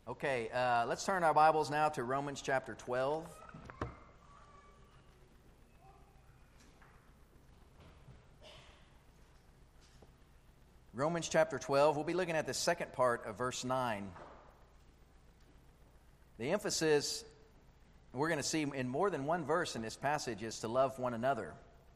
Okay, let's turn our Bibles now to Romans chapter 12. Romans chapter 12, we'll be looking at the second part of verse 9. The emphasis, we're going to see in more than one verse in this passage, is to love one another.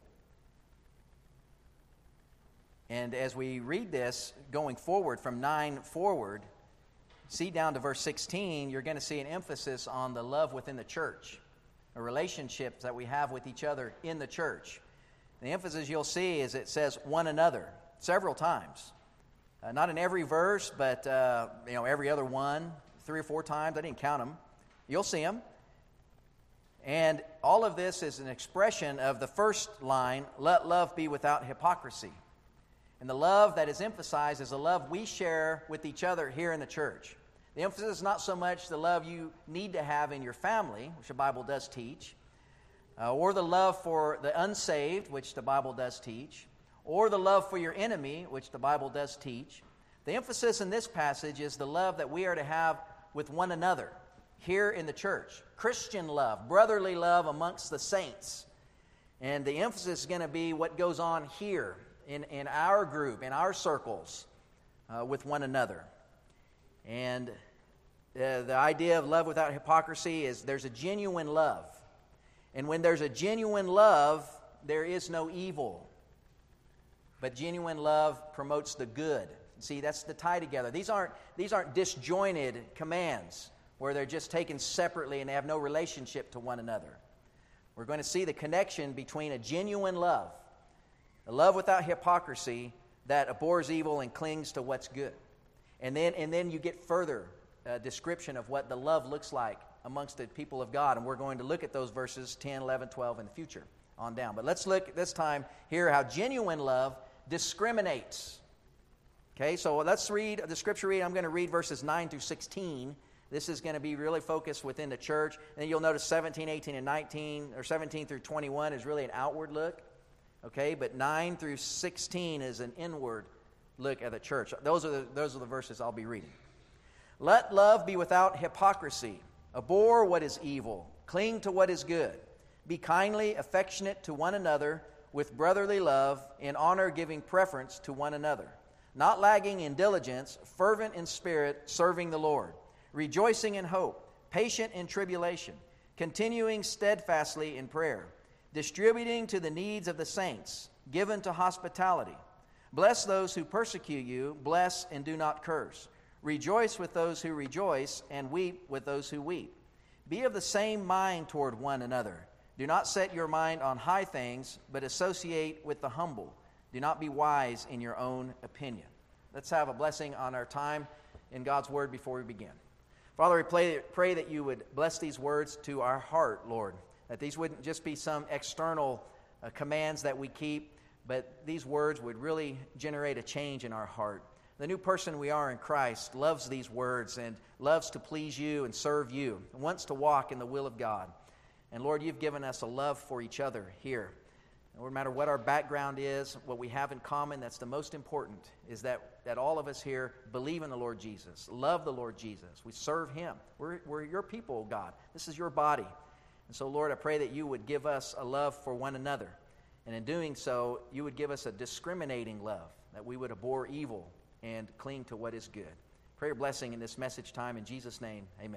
And as we read this, going forward from 9 forward, see down to verse 16, you're going to see an emphasis on the love within the church, the relationships that we have with each other in the church. The emphasis you'll see is it says one another several times. Not in every verse, but every other one, 3 or 4 times. I didn't count them. You'll see them. And all of this is an expression of the first line, let love be without hypocrisy. And the love that is emphasized is the love we share with each other here in the church. The emphasis is not so much the love you need to have in your family, which the Bible does teach, or the love for the unsaved, which the Bible does teach, or the love for your enemy, which the Bible does teach. The emphasis in this passage is the love that we are to have with one another here in the church. Christian love, brotherly love amongst the saints. And the emphasis is going to be what goes on here in our group, in our circles, with one another. And the idea of love without hypocrisy is there's a genuine love. And when there's a genuine love, there is no evil. But genuine love promotes the good. See, that's the tie together. These aren't disjointed commands where they're just taken separately and they have no relationship to one another. We're going to see the connection between a genuine love, a love without hypocrisy that abhors evil and clings to what's good. And then you get further description of what the love looks like amongst the people of God. And we're going to look at those verses 10, 11, 12 in the future on down. But let's look this time here how genuine love discriminates. Okay, so let's read the scripture reading. I'm going to read verses 9 through 16. This is going to be really focused within the church. And then you'll notice 17, 18, and 19, or 17 through 21 is really an outward look. Okay, but 9 through 16 is an inward look at the church. Those are the verses I'll be reading. Let love be without hypocrisy. Abhor what is evil. Cling to what is good. Be kindly affectionate to one another with brotherly love, in honor giving preference to one another. Not lagging in diligence, fervent in spirit, serving the Lord. Rejoicing in hope, patient in tribulation, continuing steadfastly in prayer. Distributing to the needs of the saints, given to hospitality. Bless those who persecute you, bless and do not curse. Rejoice with those who rejoice, and weep with those who weep. Be of the same mind toward one another. Do not set your mind on high things, but associate with the humble. Do not be wise in your own opinion. Let's have a blessing on our time in God's Word before we begin. Father, we pray that you would bless these words to our heart, Lord. That these wouldn't just be some external commands that we keep, but these words would really generate a change in our heart. The new person we are in Christ loves these words and loves to please you and serve you, and wants to walk in the will of God. And Lord, you've given us a love for each other here. No matter what our background is, what we have in common, that's the most important, is that all of us here believe in the Lord Jesus, love the Lord Jesus. We serve Him. We're your people, God. This is your body. And so, Lord, I pray that you would give us a love for one another. And in doing so, you would give us a discriminating love, that we would abhor evil and cling to what is good. Pray your blessing in this message time. In Jesus' name, amen.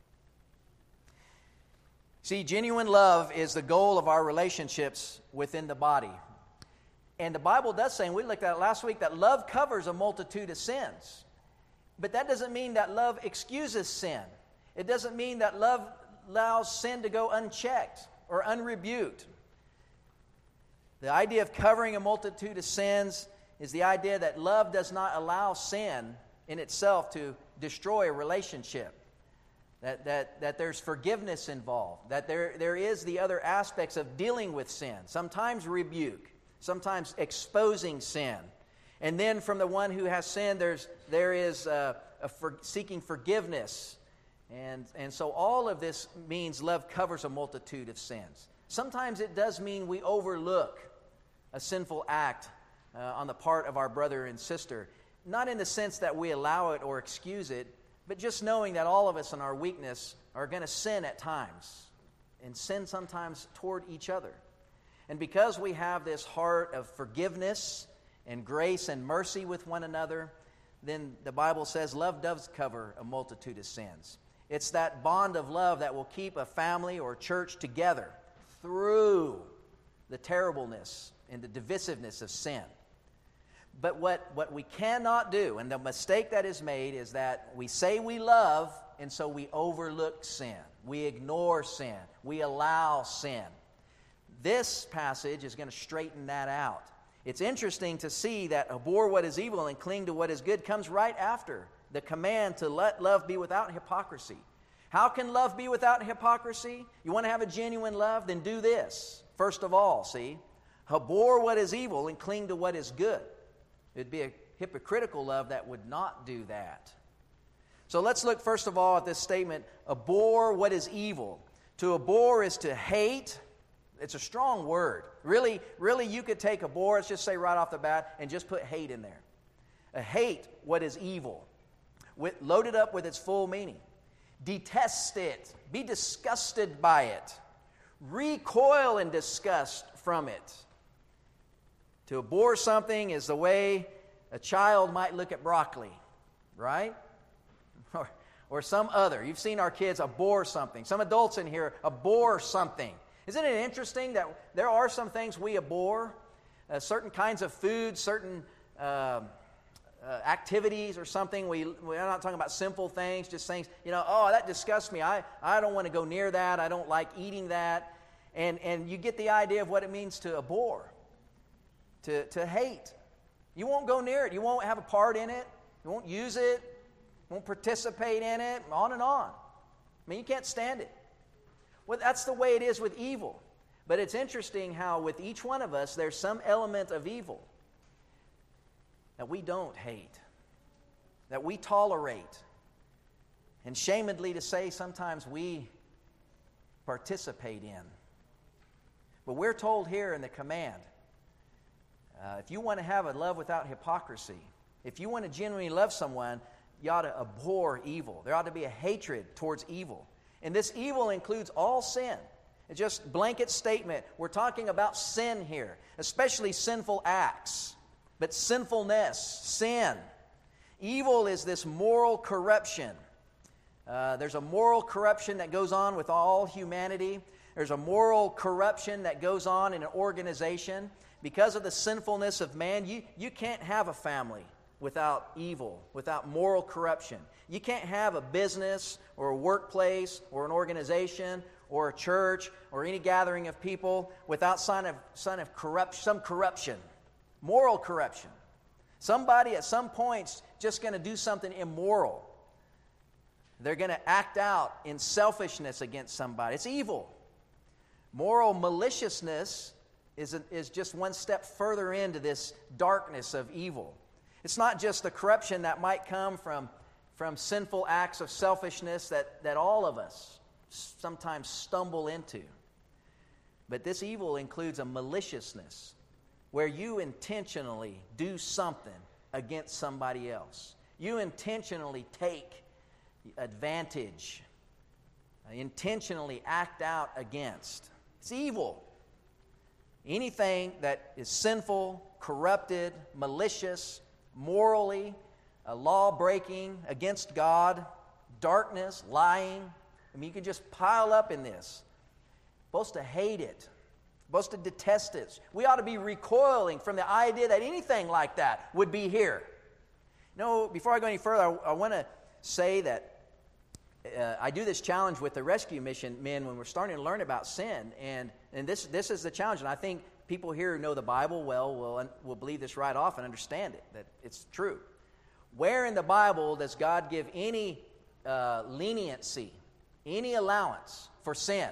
See, genuine love is the goal of our relationships within the body. And the Bible does say, and we looked at it last week, that love covers a multitude of sins. But that doesn't mean that love excuses sin. It doesn't mean that love allows sin to go unchecked or unrebuked. The idea of covering a multitude of sins is the idea that love does not allow sin in itself to destroy a relationship. That there's forgiveness involved, that there is the other aspects of dealing with sin, sometimes rebuke, sometimes exposing sin. And then from the one who has sinned, there is seeking forgiveness. And so all of this means love covers a multitude of sins. Sometimes it does mean we overlook a sinful act on the part of our brother and sister, not in the sense that we allow it or excuse it, But just knowing that all of us in our weakness are going to sin at times, and sin sometimes toward each other. And because we have this heart of forgiveness and grace and mercy with one another, then the Bible says love does cover a multitude of sins. It's that bond of love that will keep a family or church together through the terribleness and the divisiveness of sin. But what we cannot do, and the mistake that is made, is that we say we love, and so we overlook sin. We ignore sin. We allow sin. This passage is going to straighten that out. It's interesting to see that abhor what is evil and cling to what is good comes right after the command to let love be without hypocrisy. How can love be without hypocrisy? You want to have a genuine love? Then do this. First of all, see, abhor what is evil and cling to what is good. It'd be a hypocritical love that would not do that. So let's look first of all at this statement, abhor what is evil. To abhor is to hate. It's a strong word. Really, you could take abhor, let's just say right off the bat, and just put hate in there. Hate what is evil. Loaded up with its full meaning. Detest it. Be disgusted by it. Recoil in disgust from it. To abhor something is the way a child might look at broccoli, right? Or some other. You've seen our kids abhor something. Some adults in here abhor something. Isn't it interesting that there are some things we abhor? Certain kinds of food, certain activities or something. We're not talking about simple things, just things, oh, that disgusts me. I don't want to go near that. I don't like eating that. And you get the idea of what it means to abhor, to hate. You won't go near it. You won't have a part in it. You won't use it. You won't participate in it, on and on. I mean, you can't stand it. Well, that's the way it is with evil. But it's interesting how with each one of us, there's some element of evil that we don't hate, that we tolerate, and shamedly to say sometimes we participate in. But we're told here in the command, if you want to have a love without hypocrisy, if you want to genuinely love someone, you ought to abhor evil. There ought to be a hatred towards evil. And this evil includes all sin. It's just a blanket statement. We're talking about sin here, especially sinful acts. But sinfulness, sin. Evil is this moral corruption. There's a moral corruption that goes on with all humanity. There's a moral corruption that goes on in an organization. Because of the sinfulness of man, you can't have a family without evil, without moral corruption. You can't have a business or a workplace or an organization or a church or any gathering of people without some corruption, moral corruption. Somebody at some point's just going to do something immoral. They're going to act out in selfishness against somebody. It's evil. Moral maliciousness is just one step further into this darkness of evil. It's not just the corruption that might come from sinful acts of selfishness that all of us sometimes stumble into. But this evil includes a maliciousness where you intentionally do something against somebody else. You intentionally take advantage, intentionally act out against. It's evil. Anything that is sinful, corrupted, malicious, morally, law-breaking, against God, darkness, lying. I mean, you can just pile up in this. Supposed to hate it. Supposed to detest it. We ought to be recoiling from the idea that anything like that would be here. Before I go any further, I want to say that I do this challenge with the rescue mission men when we're starting to learn about sin, and this is the challenge, and I think people here who know the Bible well will believe this right off and understand it, that it's true. Where in the Bible does God give any leniency, any allowance for sin?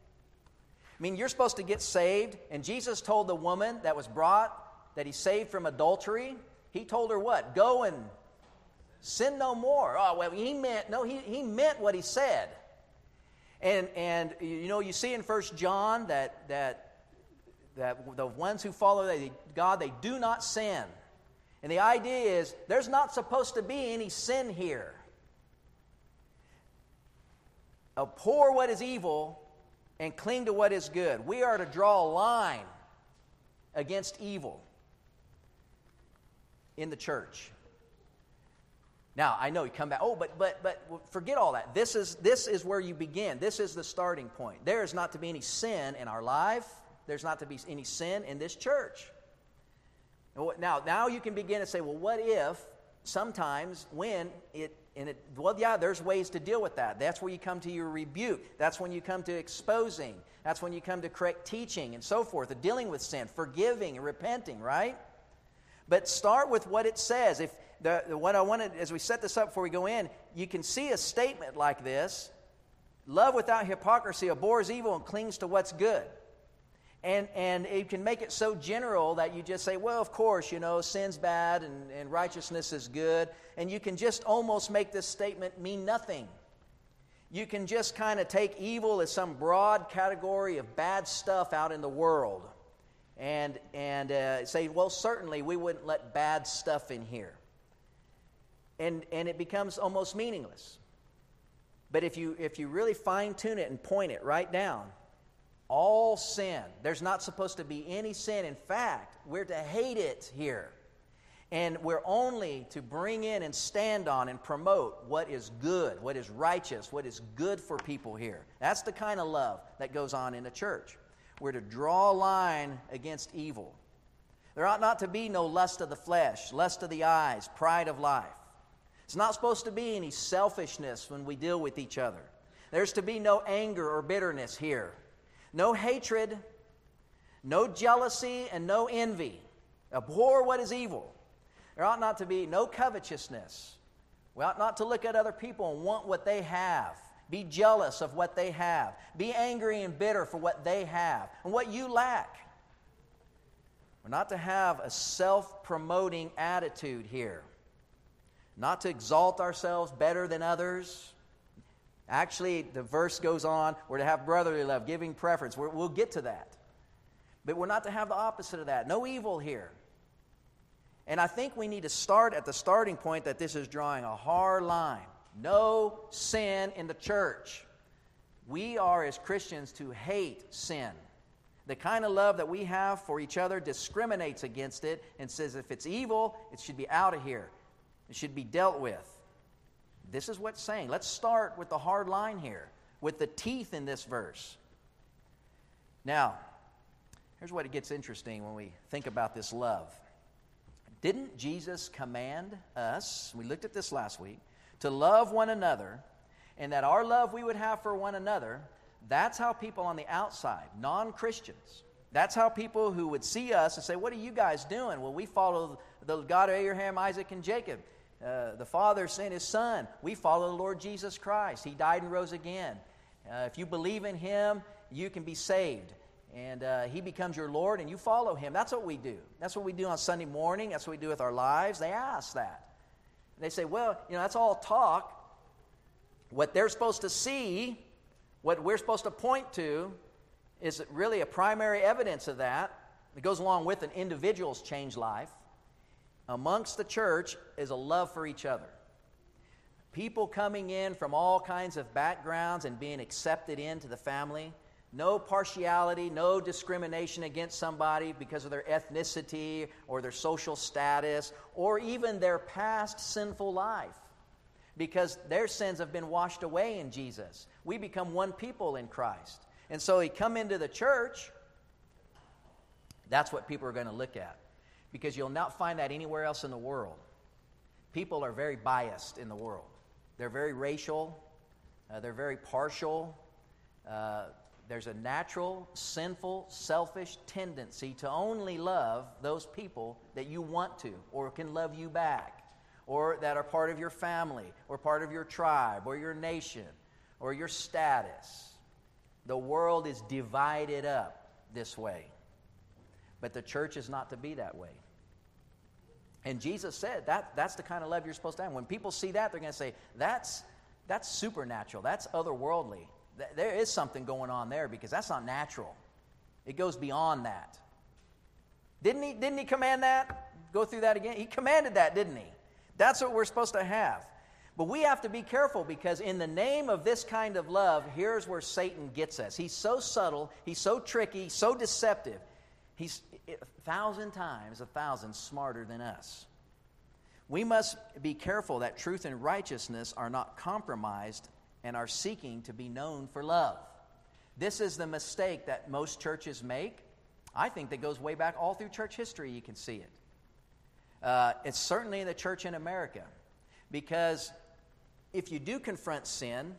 I mean, you're supposed to get saved, and Jesus told the woman that was brought, that he saved from adultery, he told her what? Go and sin no more. Oh, well, he meant what he said. And you see in 1 John that the ones who follow God, they do not sin. And the idea is there's not supposed to be any sin here. abhor what is evil and cling to what is good. We are to draw a line against evil in the church. Now, I know you come back, but forget all that. This is where you begin. This is the starting point. There is not to be any sin in our life. There's not to be any sin in this church. Now you can begin to say, well, what if sometimes there's ways to deal with that. That's where you come to your rebuke. That's when you come to exposing. That's when you come to correct teaching and so forth, of dealing with sin, forgiving and repenting, right? But start with what it says. What I wanted, as we set this up before we go in, you can see a statement like this: love without hypocrisy abhors evil and clings to what's good. And you can make it so general that you just say, well, of course, sin's bad and righteousness is good. And you can just almost make this statement mean nothing. You can just kind of take evil as some broad category of bad stuff out in the world. And say, well, certainly we wouldn't let bad stuff in here. And it becomes almost meaningless. But if you really fine-tune it and point it right down, all sin. There's not supposed to be any sin. In fact, we're to hate it here. And we're only to bring in and stand on and promote what is good, what is righteous, what is good for people here. That's the kind of love that goes on in the church. We're to draw a line against evil. There ought not to be no lust of the flesh, lust of the eyes, pride of life. It's not supposed to be any selfishness when we deal with each other. There's to be no anger or bitterness here. No hatred, no jealousy, and no envy. Abhor what is evil. There ought not to be no covetousness. We ought not to look at other people and want what they have. Be jealous of what they have. Be angry and bitter for what they have and what you lack. We're not to have a self-promoting attitude here. Not to exalt ourselves better than others. Actually, the verse goes on, we're to have brotherly love, giving preference. We'll get to that. But we're not to have the opposite of that. No evil here. And I think we need to start at the starting point that this is drawing a hard line. No sin in the church. We are, as Christians, to hate sin. The kind of love that we have for each other discriminates against it and says if it's evil, it should be out of here. It should be dealt with. This is what's saying. Let's start with the hard line here, with the teeth in this verse. Now, here's what it gets interesting when we think about this love. Didn't Jesus command us, we looked at this last week, to love one another, and that our love we would have for one another, that's how people on the outside, non-Christians, that's how people who would see us and say, what are you guys doing? Well, we follow the God of Abraham, Isaac, and Jacob. The Father sent His Son. We follow the Lord Jesus Christ. He died and rose again. If you believe in Him, you can be saved. And He becomes your Lord, and you follow Him. That's what we do. That's what we do on Sunday morning. That's what we do with our lives. They ask that. And they say, well, that's all talk. What they're supposed to see, what we're supposed to point to, is really a primary evidence of that. It goes along with an individual's changed life. Amongst the church is a love for each other. People coming in from all kinds of backgrounds and being accepted into the family. No partiality, no discrimination against somebody because of their ethnicity or their social status or even their past sinful life. Because their sins have been washed away in Jesus. We become one people in Christ. And so you come into the church, that's what people are going to look at. Because you'll not find that anywhere else in the world. People are very biased in the world. They're very racial. They're very partial. There's a natural, sinful, selfish tendency to only love those people that you want to or can love you back or that are part of your family or part of your tribe or your nation or your status. The world is divided up this way. But the church is not to be that way. And Jesus said that's the kind of love you're supposed to have. When people see that, they're going to say, that's supernatural. That's otherworldly. There is something going on there because that's not natural. It goes beyond that. Didn't he command that? Go through that again? He commanded that, didn't he? That's what we're supposed to have. But we have to be careful, because in the name of this kind of love, here's where Satan gets us. He's so subtle, he's so tricky, so deceptive. He's 1,000 times, 1,000 smarter than us. We must be careful that truth and righteousness are not compromised and are seeking to be known for love. This is the mistake that most churches make. I think that goes way back all through church history. You can see it. It's certainly in the church in America, because if you do confront sin,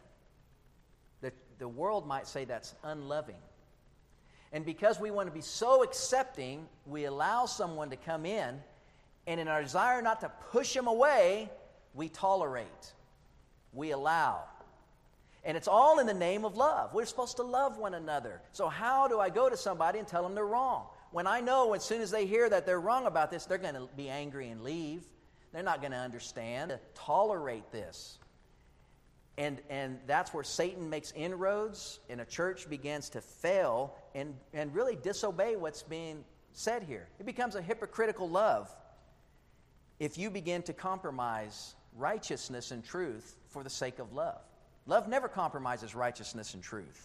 the world might say that's unloving. And because we want to be so accepting, we allow someone to come in, and in our desire not to push them away, we tolerate, we allow. And it's all in the name of love. We're supposed to love one another. So how do I go to somebody and tell them they're wrong? When I know as soon as they hear that they're wrong about this, they're going to be angry and leave. They're not going to understand. Tolerate this. And that's where Satan makes inroads, and a church begins to fail and really disobey what's being said here. It becomes a hypocritical love if you begin to compromise righteousness and truth for the sake of love. Love never compromises righteousness and truth.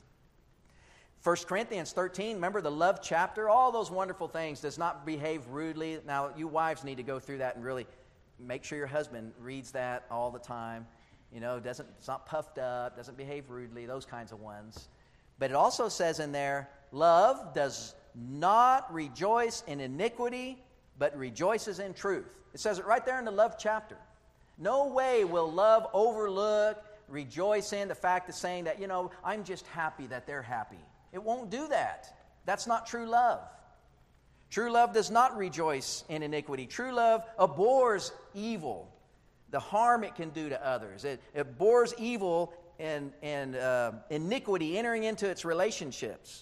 1 Corinthians 13, remember the love chapter? All those wonderful things. Does not behave rudely. Now, you wives need to go through that and really make sure your husband reads that all the time. You know, it's not puffed up, doesn't behave rudely, those kinds of ones. But it also says in there, love does not rejoice in iniquity, but rejoices in truth. It says it right there in the love chapter. No way will love overlook, rejoice in the fact of saying that, I'm just happy that they're happy. It won't do that. That's not true love. True love does not rejoice in iniquity. True love abhors evil, the harm it can do to others. It abhors evil and iniquity entering into its relationships.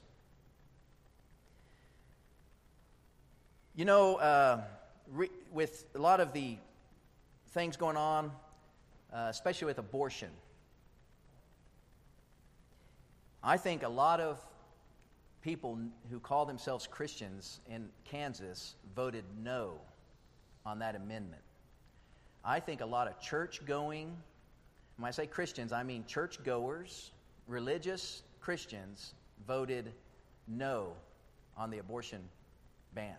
With a lot of the things going on, especially with abortion, I think a lot of people who call themselves Christians in Kansas voted no on that amendment. I think a lot of church-going, when I say Christians, I mean church-goers, religious Christians, voted no on the abortion ban.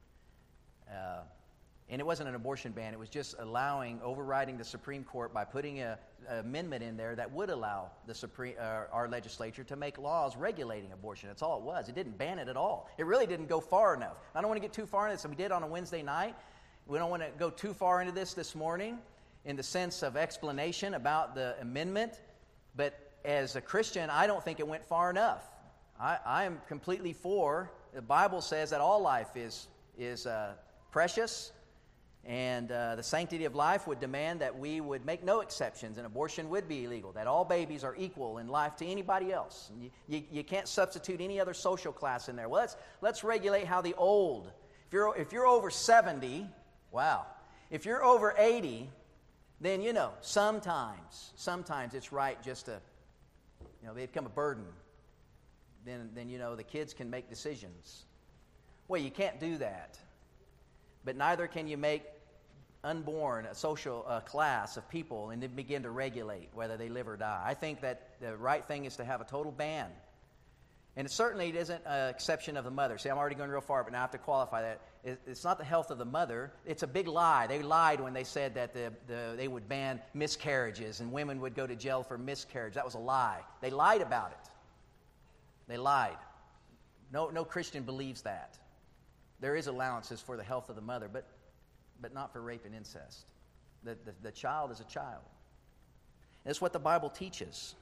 And it wasn't an abortion ban. It was just overriding the Supreme Court by putting an amendment in there that would allow our legislature to make laws regulating abortion. That's all it was. It didn't ban it at all. It really didn't go far enough. I don't want to get too far into this. We did on a Wednesday night. We don't want to go too far into this morning in the sense of explanation about the amendment. But as a Christian, I don't think it went far enough. I am completely for. The Bible says that all life is precious. And the sanctity of life would demand that we would make no exceptions, and abortion would be illegal, that all babies are equal in life to anybody else. You can't substitute any other social class in there. Well, let's regulate how the old. If you're over 70, wow. If you're over 80, then, sometimes it's right just to, they become a burden. Then the kids can make decisions. Well, you can't do that. But neither can you make unborn a social class of people and then begin to regulate whether they live or die. I think that the right thing is to have a total ban. And it certainly isn't an exception of the mother. See, I'm already going real far, but now I have to qualify that. It's not the health of the mother. It's a big lie. They lied when they said that they would ban miscarriages and women would go to jail for miscarriage. That was a lie. They lied about it. They lied. No Christian believes that. There is allowances for the health of the mother, but not for rape and incest. The child is a child. That's what the Bible teaches.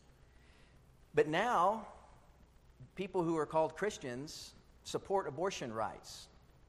But now, people who are called Christians support abortion rights.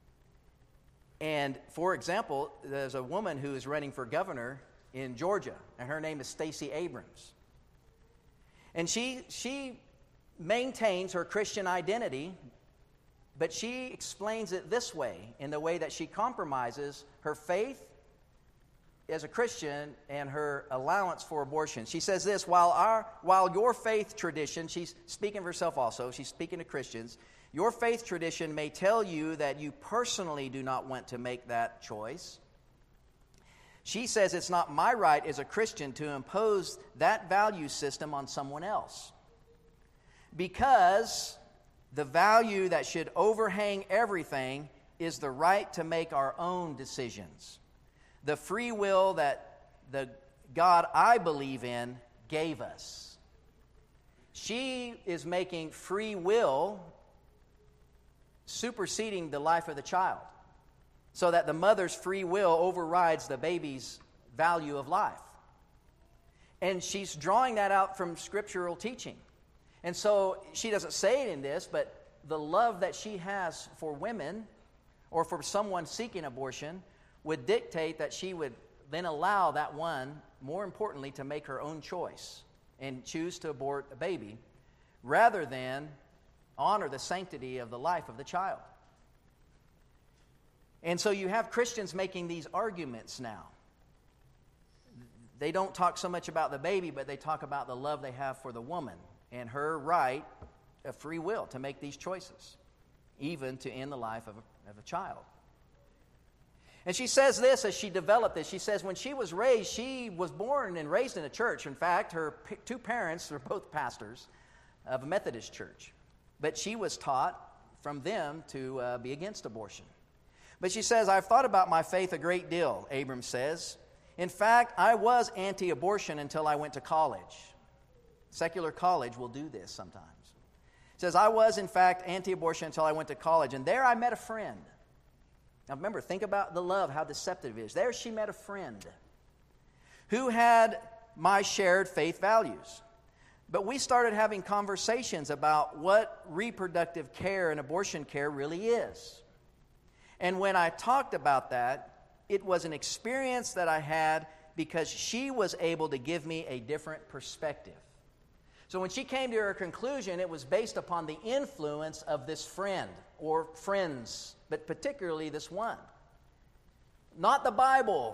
And, for example, there's a woman who is running for governor in Georgia, and her name is Stacey Abrams. And she maintains her Christian identity, but she explains it this way, in the way that she compromises her faith as a Christian and her allowance for abortion. She says this, while your faith tradition, she's speaking of herself also, she's speaking to Christians, your faith tradition may tell you that you personally do not want to make that choice. She says it's not my right as a Christian to impose that value system on someone else, because the value that should overhang everything is the right to make our own decisions. The free will that the God I believe in gave us. She is making free will superseding the life of the child, so that the mother's free will overrides the baby's value of life. And she's drawing that out from scriptural teaching. And so she doesn't say it in this, but the love that she has for women or for someone seeking abortion would dictate that she would then allow that one, more importantly, to make her own choice and choose to abort a baby rather than honor the sanctity of the life of the child. And so you have Christians making these arguments now. They don't talk so much about the baby, but they talk about the love they have for the woman and her right of free will to make these choices, even to end the life of a child. And she says this as she developed this. She says when she was raised, she was born and raised in a church. In fact, her two parents were both pastors of a Methodist church. But she was taught from them to be against abortion. But she says, I've thought about my faith a great deal, Abram says. In fact, I was anti-abortion until I went to college. Secular college will do this sometimes. Says, I was, in fact, anti-abortion until I went to college. And there I met a friend. Now remember, think about the love, how deceptive it is. There she met a friend who had my shared faith values. But we started having conversations about what reproductive care and abortion care really is. And when I talked about that, it was an experience that I had because she was able to give me a different perspective. So when she came to her conclusion, it was based upon the influence of this friend or friends, but particularly this one. Not the Bible.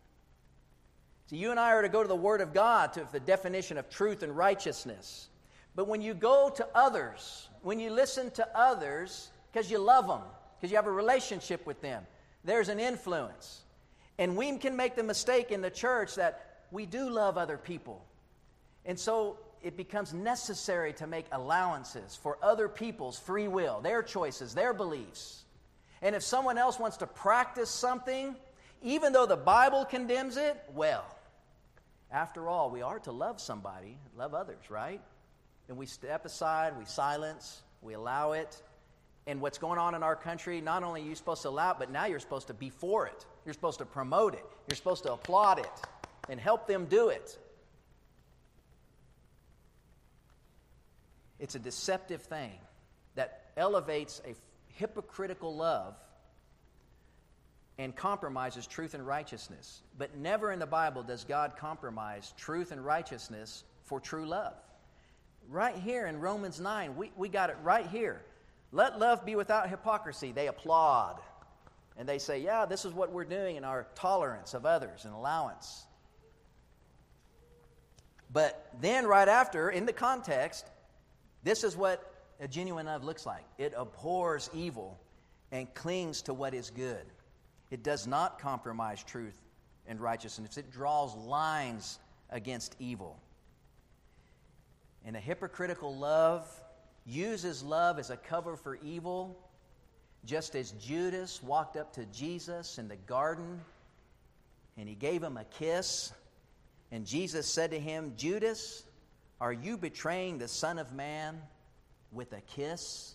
So you and I are to go to the Word of God, to the definition of truth and righteousness. But when you go to others, when you listen to others, because you love them, because you have a relationship with them, there's an influence. And we can make the mistake in the church that we do love other people. And so it becomes necessary to make allowances for other people's free will, their choices, their beliefs. And if someone else wants to practice something, even though the Bible condemns it, well, after all, we are to love somebody, love others, right? And we step aside, we silence, we allow it. And what's going on in our country, not only are you supposed to allow it, but now you're supposed to be for it. You're supposed to promote it. You're supposed to applaud it and help them do it. It's a deceptive thing that elevates a hypocritical love and compromises truth and righteousness. But never in the Bible does God compromise truth and righteousness for true love. Right here in Romans 9, we got it right here. Let love be without hypocrisy. They applaud. And they say, yeah, this is what we're doing in our tolerance of others and allowance. But then right after, in the context, this is what a genuine love looks like. It abhors evil and clings to what is good. It does not compromise truth and righteousness. It draws lines against evil. And a hypocritical love uses love as a cover for evil, just as Judas walked up to Jesus in the garden and he gave him a kiss. And Jesus said to him, Judas, are you betraying the Son of Man with a kiss?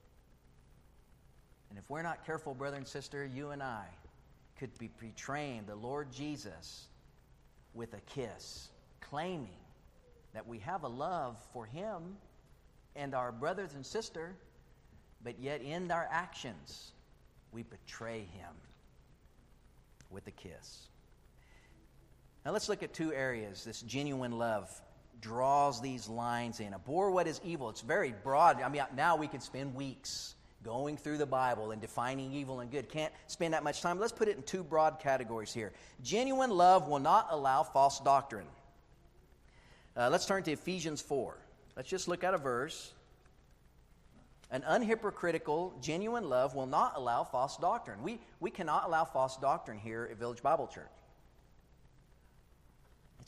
And if we're not careful, brother and sister, you and I could be betraying the Lord Jesus with a kiss, claiming that we have a love for Him and our brothers and sister, but yet in our actions, we betray Him with a kiss. Now let's look at two areas this genuine love draws these lines in. Abhor what is evil. It's very broad. I mean, now we can spend weeks going through the Bible and defining evil and good. Can't spend that much time. Let's put it in two broad categories here. Genuine love will not allow false doctrine. Let's turn to Ephesians 4. Let's just look at a verse. An unhypocritical, genuine love will not allow false doctrine. We cannot allow false doctrine here at Village Bible Church.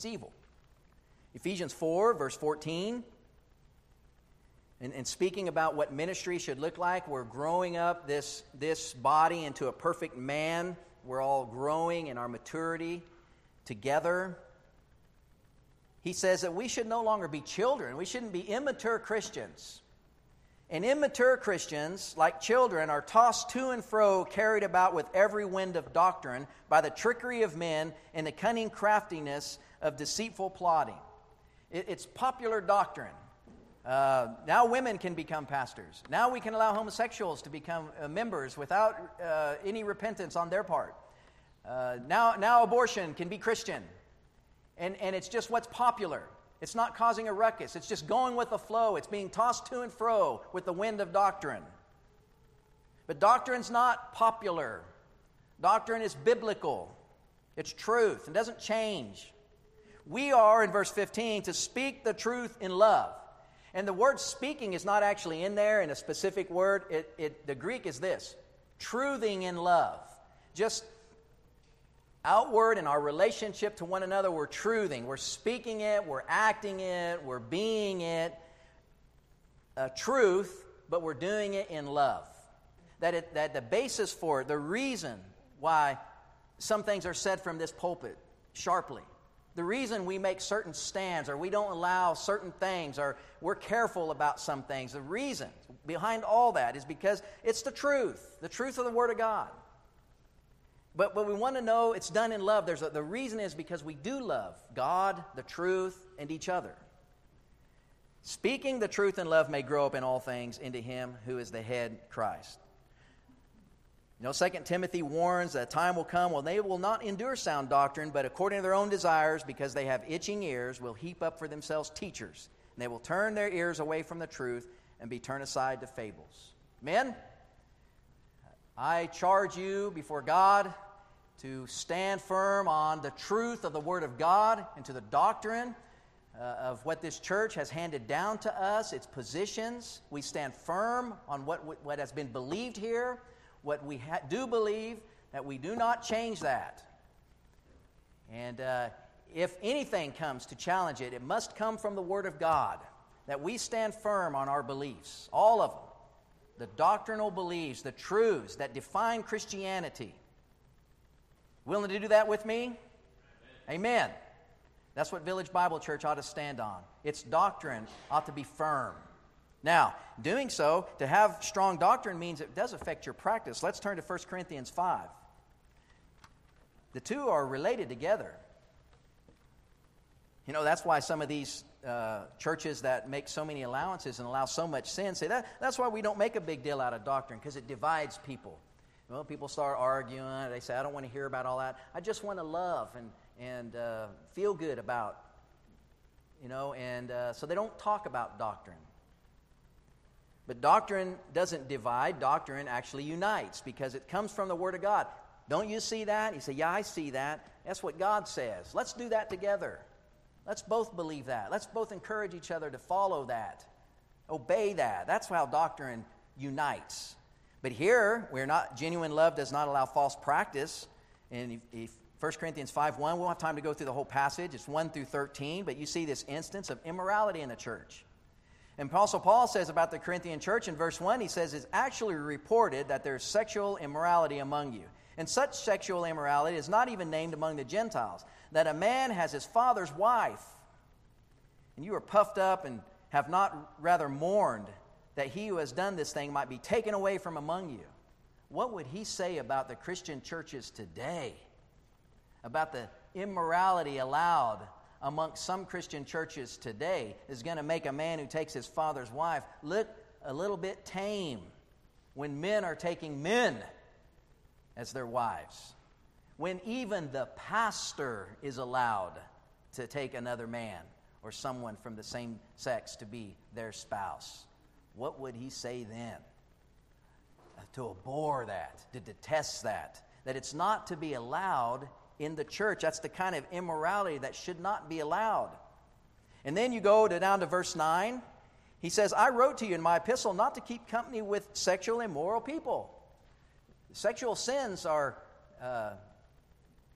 It's evil. Ephesians 4, verse 14, and speaking about what ministry should look like, we're growing up this body into a perfect man. We're all growing in our maturity together. He says that we should no longer be children. We shouldn't be immature Christians. And immature Christians, like children, are tossed to and fro, carried about with every wind of doctrine by the trickery of men and the cunning craftiness of deceitful plotting. It's popular doctrine. Now women can become pastors. Now we can allow homosexuals to become members without any repentance on their part. Now abortion can be Christian. And it's just what's popular. It's not causing a ruckus. It's just going with the flow. It's being tossed to and fro with the wind of doctrine. But doctrine's not popular. Doctrine is biblical. It's truth. It doesn't change. We are, in verse 15, to speak the truth in love. And the word speaking is not actually in there in a specific word. The Greek is this: truthing in love. Just outward in our relationship to one another, we're truthing. We're speaking it, we're acting it, we're being it. Truth, but we're doing it in love. That the basis for it, the reason why some things are said from this pulpit sharply, the reason we make certain stands, or we don't allow certain things, or we're careful about some things, the reason behind all that is because it's the truth of the Word of God. But we want to know it's done in love. The reason is because we do love God, the truth, and each other. Speaking the truth in love may grow up in all things into Him who is the head, Christ. 2 Timothy warns that a time will come when they will not endure sound doctrine, but according to their own desires, because they have itching ears, will heap up for themselves teachers. And they will turn their ears away from the truth and be turned aside to fables. Men, I charge you before God to stand firm on the truth of the Word of God and to the doctrine of what this church has handed down to us, its positions. We stand firm on what has been believed here, what we do believe, that we do not change that. And if anything comes to challenge it, it must come from the Word of God, that we stand firm on our beliefs, all of them, the doctrinal beliefs, the truths that define Christianity. Willing to do that with me? Amen. That's what Village Bible Church ought to stand on. Its doctrine ought to be firm. Now, doing so, to have strong doctrine means it does affect your practice. Let's turn to 1 Corinthians 5. The two are related together. That's why some of these churches that make so many allowances and allow so much sin say that's why we don't make a big deal out of doctrine, because it divides people. Well, people start arguing. They say, I don't want to hear about all that. I just want to love and feel good about, so they don't talk about doctrine. But doctrine doesn't divide. Doctrine actually unites because it comes from the Word of God. Don't you see that? You say, yeah, I see that. That's what God says. Let's do that together. Let's both believe that. Let's both encourage each other to follow that, obey that. That's how doctrine unites. But here, genuine love does not allow false practice. In 1 Corinthians 5:1, we won't have time to go through the whole passage. It's 1 through 13, but you see this instance of immorality in the church. And Apostle Paul says about the Corinthian church in verse 1, he says, it's actually reported that there's sexual immorality among you. And such sexual immorality is not even named among the Gentiles, that a man has his father's wife. And you are puffed up and have not rather mourned that he who has done this thing might be taken away from among you. What would he say about the Christian churches today? About the immorality allowed amongst some Christian churches today is going to make a man who takes his father's wife look a little bit tame when men are taking men as their wives. When even the pastor is allowed to take another man or someone from the same sex to be their spouse. What would he say then? To abhor that, to detest that it's not to be allowed in the church. That's the kind of immorality that should not be allowed. And then you go down to verse 9. He says, I wrote to you in my epistle not to keep company with sexual immoral people. Sexual sins are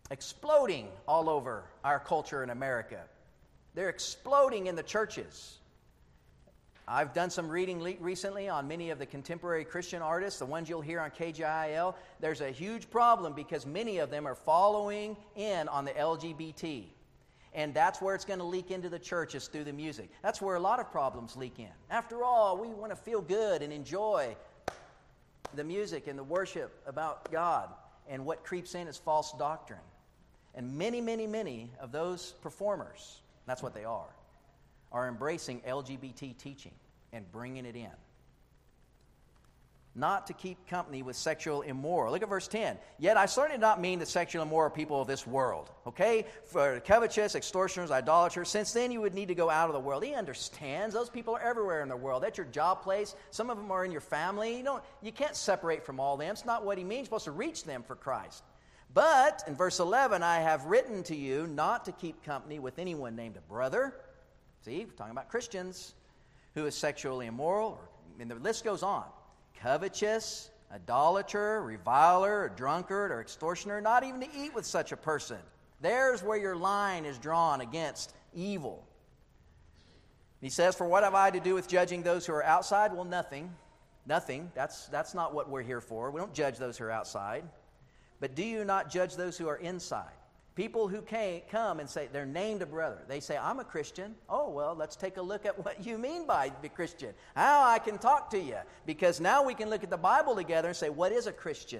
exploding all over our culture in America. They're exploding in the churches. I've done some reading recently on many of the contemporary Christian artists, the ones you'll hear on KJIL. There's a huge problem because many of them are following in on the LGBT. And that's where it's going to leak into the churches through the music. That's where a lot of problems leak in. After all, we want to feel good and enjoy the music and the worship about God. And what creeps in is false doctrine. And many, many, many of those performers, that's what they are embracing LGBT teaching and bringing it in. Not to keep company with sexual immoral. Look at verse 10. Yet I certainly do not mean the sexual immoral people of this world. Okay? For covetous, extortioners, idolaters, since then you would need to go out of the world. He understands. Those people are everywhere in the world. At your job place. Some of them are in your family. You can't separate from all them. It's not what he means. You're supposed to reach them for Christ. But, in verse 11, I have written to you not to keep company with anyone named a brother. See, we're talking about Christians who is sexually immoral. And the list goes on. Covetous, idolater, reviler, a drunkard, or extortioner, not even to eat with such a person. There's where your line is drawn against evil. He says, for what have I to do with judging those who are outside? Well, nothing. Nothing. That's not what we're here for. We don't judge those who are outside. But do you not judge those who are inside? People who come and say, they're named a brother. They say, I'm a Christian. Oh, well, let's take a look at what you mean by the Christian. How I can talk to you. Because now we can look at the Bible together and say, what is a Christian?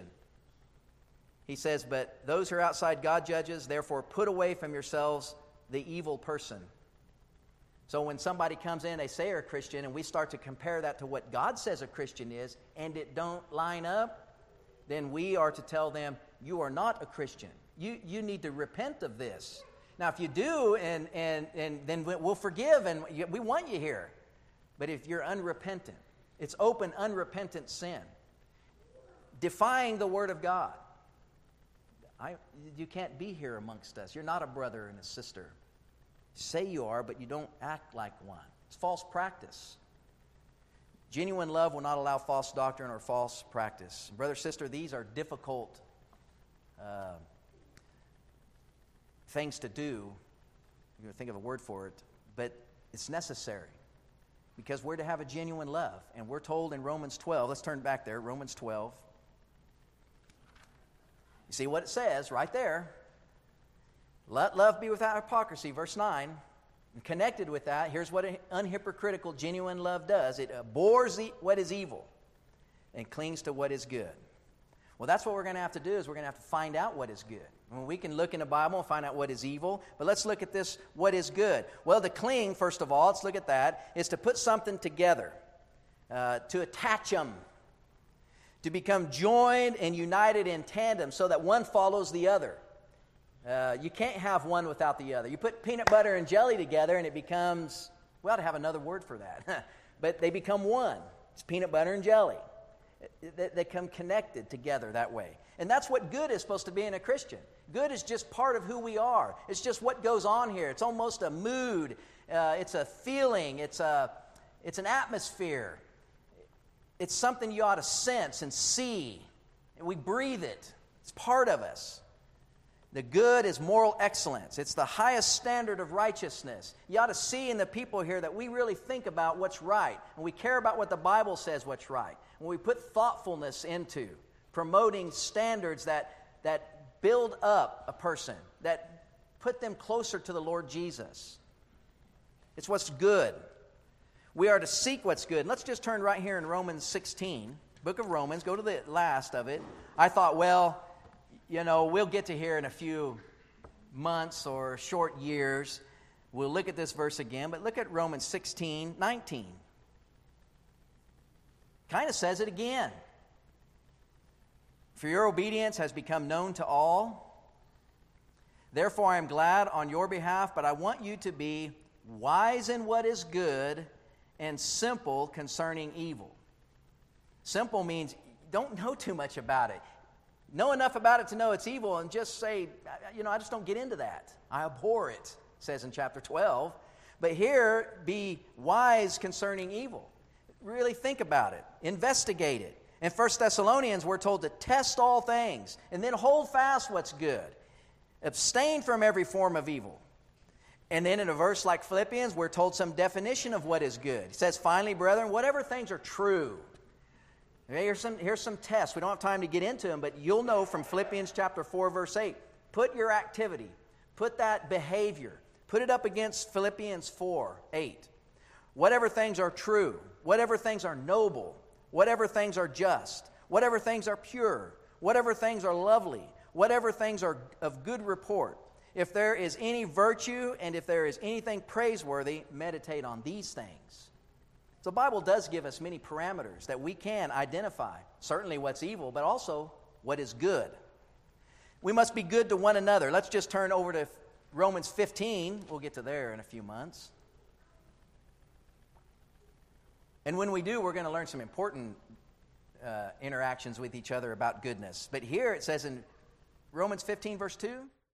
He says, but those who are outside God judges, therefore put away from yourselves the evil person. So when somebody comes in, they say they're a Christian, and we start to compare that to what God says a Christian is, and it don't line up, then we are to tell them, you are not a Christian. You need to repent of this. Now, if you do, and then we'll forgive, and we want you here. But if you're unrepentant, it's open, unrepentant sin. Defying the Word of God. You can't be here amongst us. You're not a brother and a sister. You say you are, but you don't act like one. It's false practice. Genuine love will not allow false doctrine or false practice. Brother, sister, these are difficult things to do. You're going to think of a word for it, but it's necessary because we're to have a genuine love. And we're told in Romans 12, let's turn back there, Romans 12. You see what it says right there. Let love be without hypocrisy, verse 9. And connected with that, here's what an unhypocritical, genuine love does. It abhors what is evil and clings to what is good. Well, that's what we're going to have to do, is we're going to have to find out what is good. Well, we can look in the Bible and find out what is evil, but let's look at this, what is good. Well, to cling, first of all, let's look at that, is to put something together, to attach them, to become joined and united in tandem so that one follows the other. You can't have one without the other. You put peanut butter and jelly together and it becomes, we ought to have another word for that, but they become one. It's peanut butter and jelly. They come connected together that way. And that's what good is supposed to be in a Christian. Good is just part of who we are. It's just what goes on here. It's almost a mood. It's a feeling. It's an atmosphere. It's something you ought to sense and see. And we breathe it. It's part of us. The good is moral excellence. It's the highest standard of righteousness. You ought to see in the people here that we really think about what's right. And we care about what the Bible says what's right. When we put thoughtfulness into promoting standards that build up a person, that put them closer to the Lord Jesus. It's what's good. We are to seek what's good. And let's just turn right here in Romans 16, book of Romans, go to the last of it. I thought, well, we'll get to here in a few months or short years. We'll look at this verse again, but look at Romans 16:19. Kind of says it again. For your obedience has become known to all. Therefore I am glad on your behalf, but I want you to be wise in what is good and simple concerning evil. Simple means don't know too much about it. Know enough about it to know it's evil and just say, I just don't get into that. I abhor it, says in chapter 12. But here, be wise concerning evil. Really think about it. Investigate it. In 1 Thessalonians, we're told to test all things and then hold fast what's good. Abstain from every form of evil. And then in a verse like Philippians, we're told some definition of what is good. It says, finally, brethren, whatever things are true. Okay, here's some tests. We don't have time to get into them, but you'll know from Philippians chapter 4, verse 8. Put your activity, put that behavior, put it up against Philippians 4, 8. Whatever things are true, whatever things are noble, whatever things are just, whatever things are pure, whatever things are lovely, whatever things are of good report. If there is any virtue and if there is anything praiseworthy, meditate on these things. So the Bible does give us many parameters that we can identify. Certainly what's evil, but also what is good. We must be good to one another. Let's just turn over to Romans 15. We'll get to there in a few months. And when we do, we're going to learn some important interactions with each other about goodness. But here it says in Romans 15, verse 2,